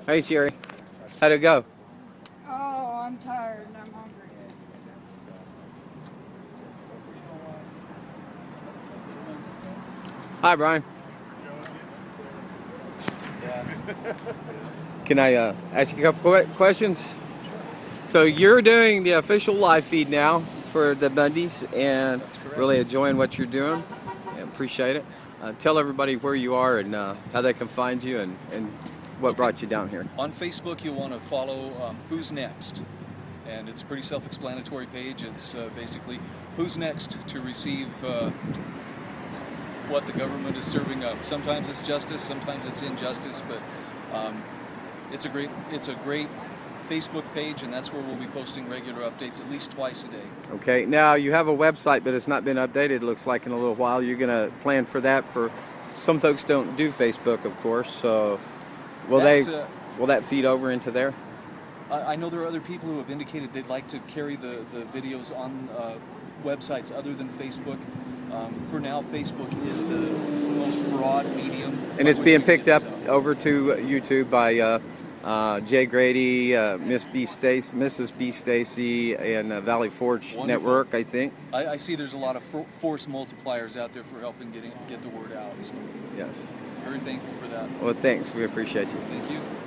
Hey, Sherry. How'd it go? Oh, I'm tired and I'm hungry. Hi, Brian. Can I ask you a couple questions? So you're doing the official live feed now for the Bundys and really enjoying what you're doing. And appreciate it. Tell everybody where you are and how they can find you and what brought you down here. On Facebook, you'll want to follow Who's Next. And it's a pretty self-explanatory page. It's basically who's next to receive what the government is serving up. Sometimes it's justice, sometimes it's injustice, but it's a great Facebook page, and that's where we'll be posting regular updates at least twice a day. Okay. Now you have a website, but it's not been updated. It looks like in a little while. You're going to plan for that. For some folks don't do Facebook, of course. So will that feed over into there? I know there are other people who have indicated they'd like to carry the videos on websites other than Facebook. For now, Facebook is the most broad medium. And it's being picked up over to YouTube by Jay Grady, Mrs. B. Stacy, and Valley Forge Wonderful. Network, I think. I see there's a lot of force multipliers out there for helping get the word out. So Yes. very thankful for that. Well, thanks. We appreciate you. Thank you.